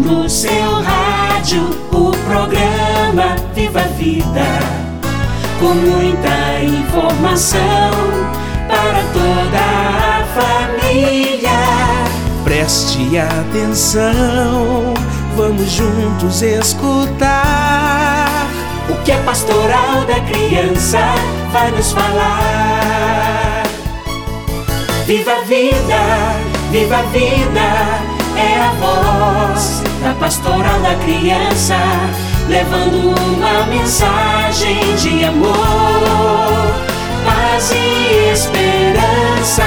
No seu rádio, o programa Viva a Vida, com muita informação para toda a família. Preste atenção, vamos juntos escutar o que a Pastoral da Criança vai nos falar. Viva a vida, viva a vida, é a voz da Pastoral da Criança, levando uma mensagem de amor, paz e esperança.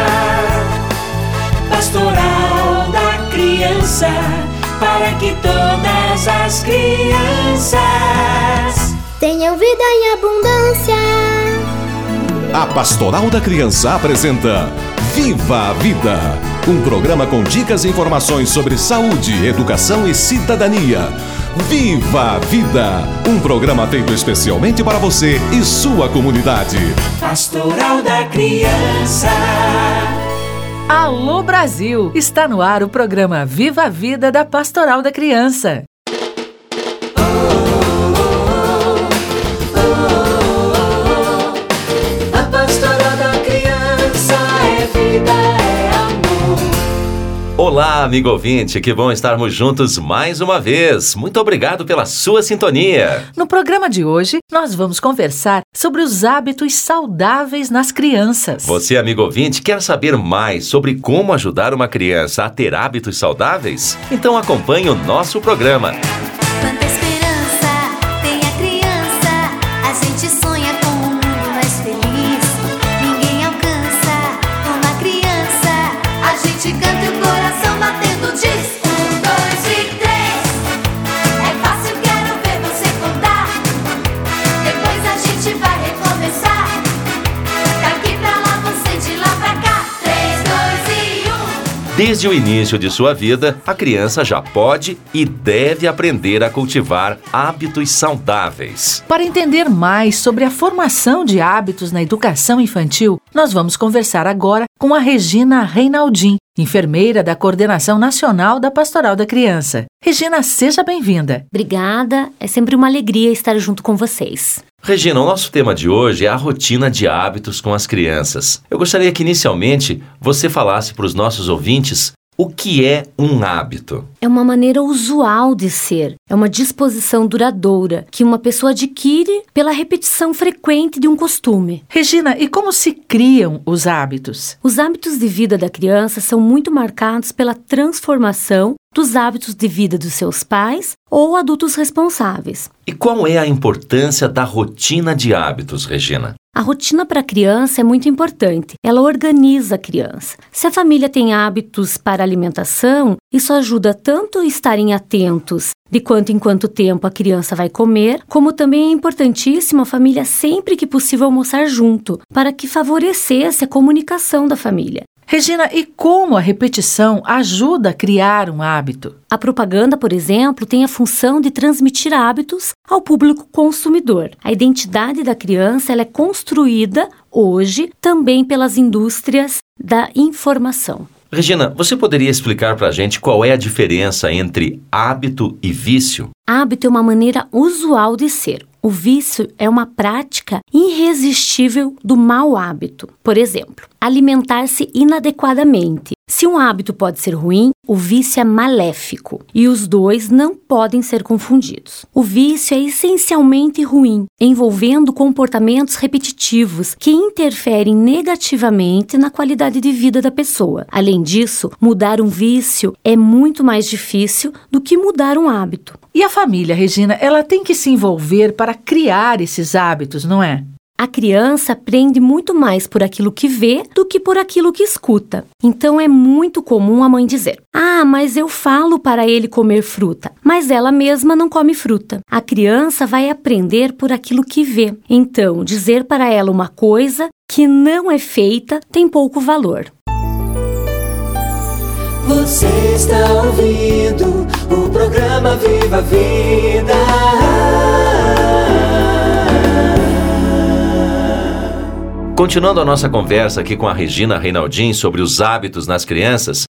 Pastoral da Criança, para que todas as crianças tenham vida em abundância. A Pastoral da Criança apresenta Viva a Vida, um programa com dicas e informações sobre saúde, educação e cidadania. Viva a Vida, um programa feito especialmente para você e sua comunidade. Pastoral da Criança. Alô Brasil! Está no ar o programa Viva a Vida da Pastoral da Criança. A Pastoral da Criança é vida, é amor. Olá, amigo ouvinte, que bom estarmos juntos mais uma vez. Muito obrigado pela sua sintonia. No programa de hoje, nós vamos conversar sobre os hábitos saudáveis nas crianças. Você, amigo ouvinte, quer saber mais sobre como ajudar uma criança a ter hábitos saudáveis? Então acompanhe o nosso programa. Quanta esperança tem a criança, a gente sonha com um mundo mais feliz. Ninguém alcança uma criança, a gente canta e o coração batendo diz 1, 2 e 3. É fácil, quero ver você contar. Depois a gente vai recomeçar. Daqui pra lá, você de lá pra cá. 3, 2 e 1. Desde o início de sua vida, a criança já pode e deve aprender a cultivar hábitos saudáveis. Para entender mais sobre a formação de hábitos na educação infantil, nós vamos conversar agora com a Regina Reinaldin, enfermeira da Coordenação Nacional da Pastoral da Criança. Regina, seja bem-vinda. Obrigada, é sempre uma alegria estar junto com vocês. Regina, o nosso tema de hoje é a rotina de hábitos com as crianças. Eu gostaria que, inicialmente, você falasse para os nossos ouvintes o que é um hábito. É uma maneira usual de ser, é uma disposição duradoura que uma pessoa adquire pela repetição frequente de um costume. Regina, e como se criam os hábitos? Os hábitos de vida da criança são muito marcados pela transformação dos hábitos de vida dos seus pais ou adultos responsáveis. E qual é a importância da rotina de hábitos, Regina? A rotina para a criança é muito importante. Ela organiza a criança. Se a família tem hábitos para alimentação, isso ajuda tanto a estarem atentos de quanto em quanto tempo a criança vai comer, como também é importantíssimo a família sempre que possível almoçar junto, para que favorecesse a comunicação da família. Regina, e como a repetição ajuda a criar um hábito? A propaganda, por exemplo, tem a função de transmitir hábitos ao público consumidor. A identidade da criança ela é construída hoje também pelas indústrias da informação. Regina, você poderia explicar para a gente qual é a diferença entre hábito e vício? Hábito é uma maneira usual de ser. O vício é uma prática irresistível do mau hábito. Por exemplo, alimentar-se inadequadamente. Se um hábito pode ser ruim, o vício é maléfico. E os dois não podem ser confundidos. O vício é essencialmente ruim, envolvendo comportamentos repetitivos que interferem negativamente na qualidade de vida da pessoa. Além disso, mudar um vício é muito mais difícil do que mudar um hábito. E a família, Regina, ela tem que se envolver para criar esses hábitos, não é? A criança aprende muito mais por aquilo que vê do que por aquilo que escuta. Então é muito comum a mãe dizer: "Ah, mas eu falo para ele comer fruta", mas ela mesma não come fruta. A criança vai aprender por aquilo que vê. Então, dizer para ela uma coisa que não é feita tem pouco valor. Você está ouvindo o programa Viva a Vida. Continuando a nossa conversa aqui com a Regina Reinaldin sobre os hábitos nas crianças,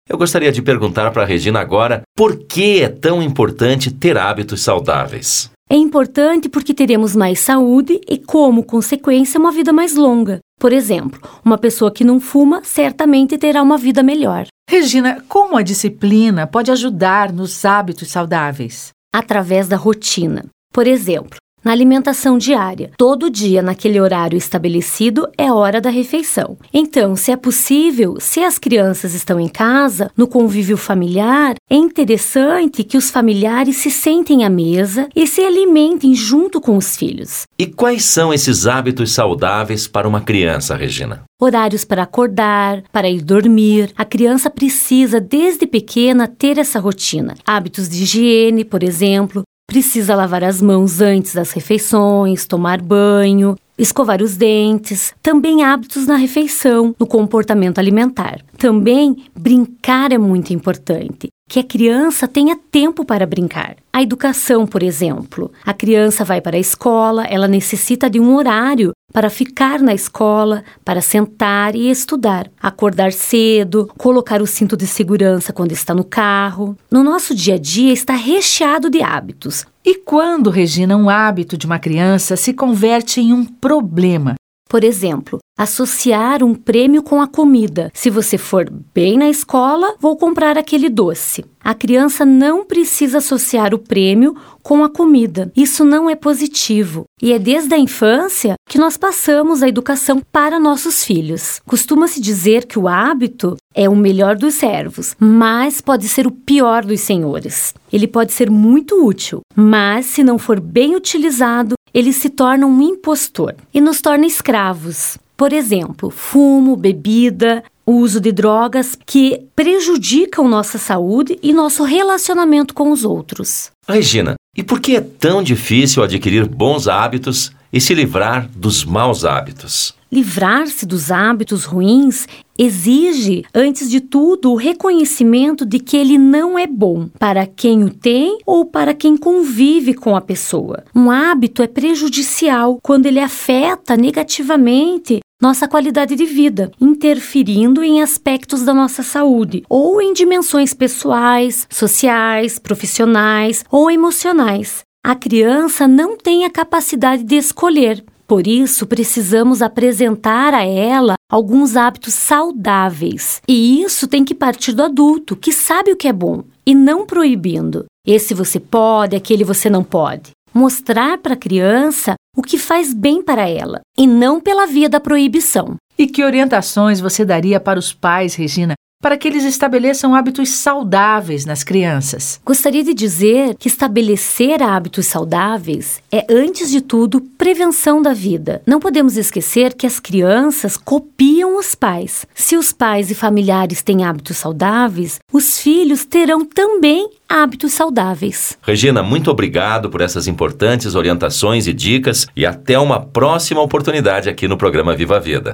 Eu gostaria de perguntar para a Regina agora por que é tão importante ter hábitos saudáveis. É importante porque teremos mais saúde e, como consequência, uma vida mais longa. Por exemplo, uma pessoa que não fuma certamente terá uma vida melhor. Regina, como a disciplina pode ajudar nos hábitos saudáveis? Através da rotina. Por exemplo, na alimentação diária, todo dia naquele horário estabelecido é hora da refeição. Então, se é possível, se as crianças estão em casa, no convívio familiar, é interessante que os familiares se sentem à mesa e se alimentem junto com os filhos. E quais são esses hábitos saudáveis para uma criança, Regina? Horários para acordar, para ir dormir. A criança precisa, desde pequena, ter essa rotina. Hábitos de higiene, por exemplo. Precisa lavar as mãos antes das refeições, tomar banho, escovar os dentes. Também hábitos na refeição, no comportamento alimentar. Também brincar é muito importante. Que a criança tenha tempo para brincar. A educação, por exemplo. A criança vai para a escola, ela necessita de um horário para ficar na escola, para sentar e estudar. Acordar cedo, colocar o cinto de segurança quando está no carro. No nosso dia a dia está recheado de hábitos. E quando, Regina, um hábito de uma criança se converte em um problema? Por exemplo, associar um prêmio com a comida. Se você for bem na escola, vou comprar aquele doce. A criança não precisa associar o prêmio com a comida. Isso não é positivo. E é desde a infância que nós passamos a educação para nossos filhos. Costuma-se dizer que o hábito é o melhor dos servos, mas pode ser o pior dos senhores. Ele pode ser muito útil, mas se não for bem utilizado, ele se torna um impostor e nos torna escravos. Por exemplo, fumo, bebida, o uso de drogas que prejudicam nossa saúde e nosso relacionamento com os outros. Regina, e por que é tão difícil adquirir bons hábitos e se livrar dos maus hábitos? Livrar-se dos hábitos ruins exige, antes de tudo, o reconhecimento de que ele não é bom para quem o tem ou para quem convive com a pessoa. Um hábito é prejudicial quando ele afeta negativamente nossa qualidade de vida, interferindo em aspectos da nossa saúde ou em dimensões pessoais, sociais, profissionais ou emocionais. A criança não tem a capacidade de escolher. Por isso, precisamos apresentar a ela alguns hábitos saudáveis. E isso tem que partir do adulto, que sabe o que é bom, e não proibindo. Esse você pode, aquele você não pode. Mostrar para a criança o que faz bem para ela, e não pela via da proibição. E que orientações você daria para os pais, Regina, para que eles estabeleçam hábitos saudáveis nas crianças? Gostaria de dizer que estabelecer hábitos saudáveis é, antes de tudo, prevenção da vida. Não podemos esquecer que as crianças copiam os pais. Se os pais e familiares têm hábitos saudáveis, os filhos terão também hábitos saudáveis. Regina, muito obrigado por essas importantes orientações e dicas e até uma próxima oportunidade aqui no programa Viva a Vida.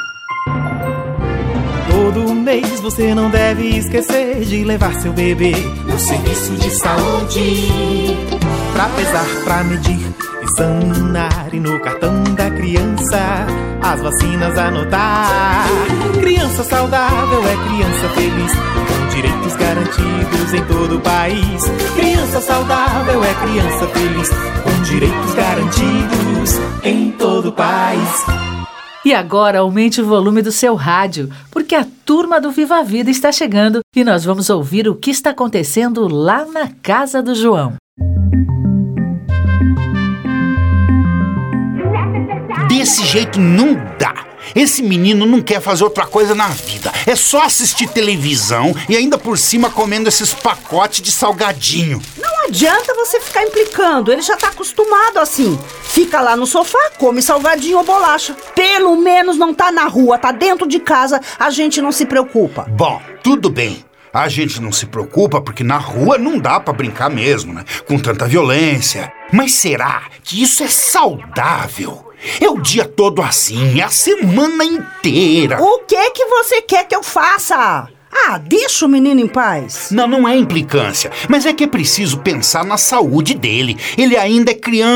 Todo mês você não deve esquecer de levar seu bebê no serviço de saúde pra pesar, pra medir, examinar e no cartão da criança as vacinas anotar. Criança saudável é criança feliz, com direitos garantidos em todo o país. Criança saudável é criança feliz, com direitos garantidos em todo o país. E agora aumente o volume do seu rádio, porque a turma do Viva a Vida está chegando e nós vamos ouvir o que está acontecendo lá na casa do João. Desse jeito não dá. Esse menino não quer fazer outra coisa na vida. É só assistir televisão e ainda por cima comendo esses pacotes de salgadinho. Não adianta você ficar implicando, ele já tá acostumado assim. Fica lá no sofá, come salgadinho ou bolacha. Pelo menos não tá na rua, tá dentro de casa, a gente não se preocupa. Bom, tudo bem. A gente não se preocupa porque na rua não dá pra brincar mesmo, né? Com tanta violência. Mas será que isso é saudável? É o dia todo assim, é a semana inteira. O que você quer que eu faça? Ah, deixa o menino em paz. Não é implicância, mas é que é preciso pensar na saúde dele. Ele ainda é criança.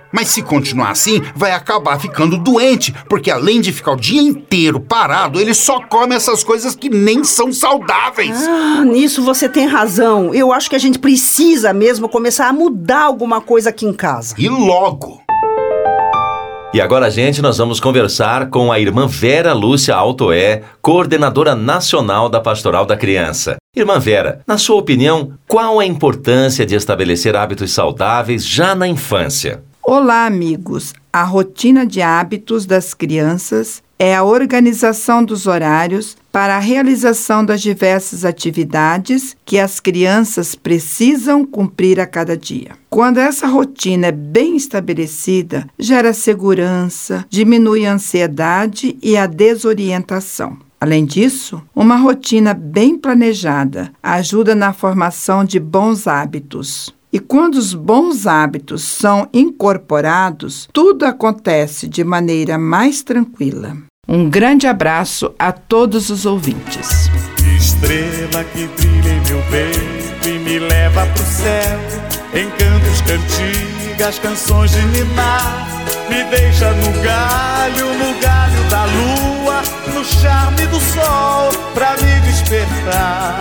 Mas se continuar assim, vai acabar ficando doente, porque além de ficar o dia inteiro parado, ele só come essas coisas que nem são saudáveis. Nisso você tem razão. Eu acho que a gente precisa mesmo começar a mudar alguma coisa aqui em casa. E logo. E agora, gente, nós vamos conversar com a irmã Vera Lúcia Altoé, coordenadora nacional da Pastoral da Criança. Irmã Vera, na sua opinião, qual a importância de estabelecer hábitos saudáveis já na infância? Olá, amigos! A rotina de hábitos das crianças é a organização dos horários para a realização das diversas atividades que as crianças precisam cumprir a cada dia. Quando essa rotina é bem estabelecida, gera segurança, diminui a ansiedade e a desorientação. Além disso, uma rotina bem planejada ajuda na formação de bons hábitos. E quando os bons hábitos são incorporados, tudo acontece de maneira mais tranquila. Um grande abraço a todos os ouvintes. Estrela que brilha em meu peito e me leva pro céu, em cantos, cantigas, canções de ninar, me deixa no galho da lua, no charme do sol, pra me despertar.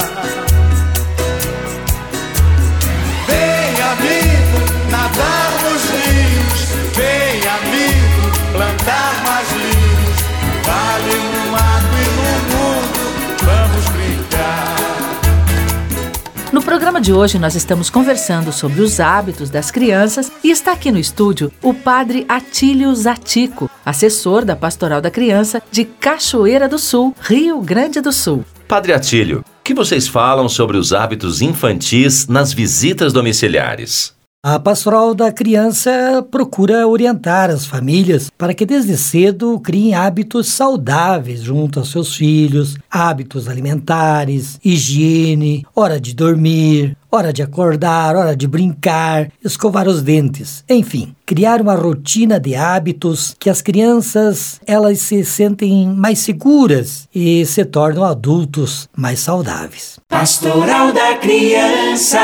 Vem, amigo, nadar nos rios. Vem, amigo, plantar mais lírios. Vale no mato e no mundo, vamos brincar. No programa de hoje nós estamos conversando sobre os hábitos das crianças e está aqui no estúdio o padre Atílio Zatico, assessor da Pastoral da Criança de Cachoeira do Sul, Rio Grande do Sul. Padre Atílio, o que vocês falam sobre os hábitos infantis nas visitas domiciliares? A Pastoral da Criança procura orientar as famílias para que desde cedo criem hábitos saudáveis junto aos seus filhos, hábitos alimentares, higiene, hora de dormir, hora de acordar, hora de brincar, escovar os dentes, enfim, criar uma rotina de hábitos que as crianças elas se sentem mais seguras e se tornam adultos mais saudáveis. Pastoral da Criança.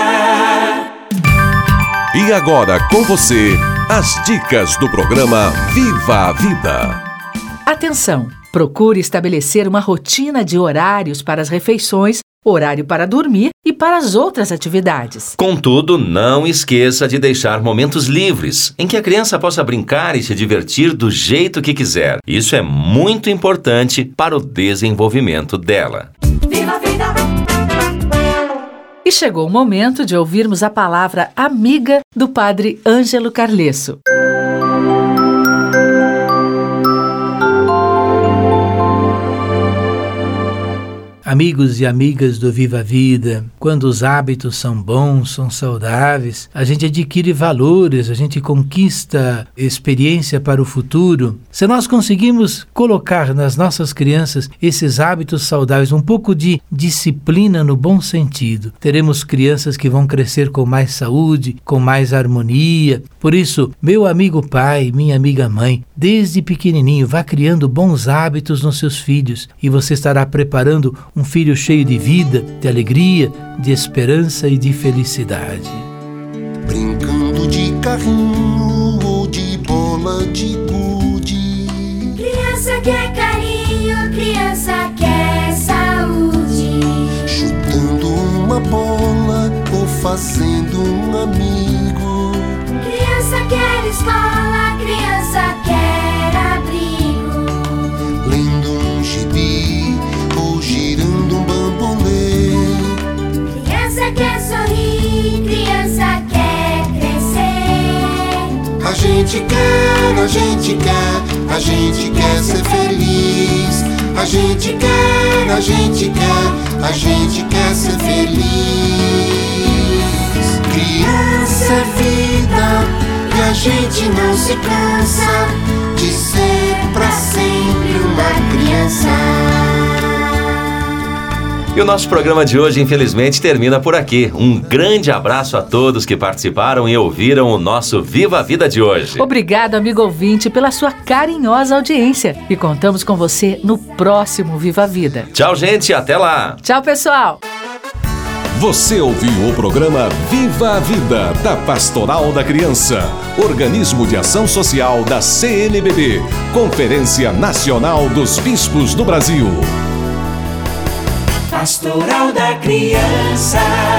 E agora com você, as dicas do programa Viva a Vida. Atenção! Procure estabelecer uma rotina de horários para as refeições, horário para dormir e para as outras atividades. Contudo, não esqueça de deixar momentos livres, em que a criança possa brincar e se divertir do jeito que quiser. Isso é muito importante para o desenvolvimento dela. Viva a vida! E chegou o momento de ouvirmos a palavra amiga do padre Ângelo Carlesso. Amigos e amigas do Viva a Vida, quando os hábitos são bons, são saudáveis, a gente adquire valores, a gente conquista experiência para o futuro. Se nós conseguimos colocar nas nossas crianças esses hábitos saudáveis, um pouco de disciplina no bom sentido, teremos crianças que vão crescer com mais saúde, com mais harmonia. Por isso, meu amigo pai, minha amiga mãe, desde pequenininho, vá criando bons hábitos nos seus filhos e você estará preparando um filho cheio de vida, de alegria, de esperança e de felicidade. Brincando de carrinho ou de bola de gude. Criança quer carinho, criança quer saúde. Chutando uma bola ou fazendo um amigo. Criança quer escola, criança quer abrigo. Lendo um gibi ou girando um bambolê. Criança quer sorrir, criança quer crescer. A gente quer, a gente quer, a gente quer ser feliz. A gente quer, a gente quer, a gente quer ser feliz. Criança é vida e a gente não se cansa de ser pra sempre uma criança. E o nosso programa de hoje, infelizmente, termina por aqui. Um grande abraço a todos que participaram e ouviram o nosso Viva a Vida de hoje. Obrigado, amigo ouvinte, pela sua carinhosa audiência. E contamos com você no próximo Viva a Vida. Tchau, gente. Até lá. Tchau, pessoal. Você ouviu o programa Viva a Vida, da Pastoral da Criança, organismo de ação social da CNBB, Conferência Nacional dos Bispos do Brasil. Pastoral da Criança.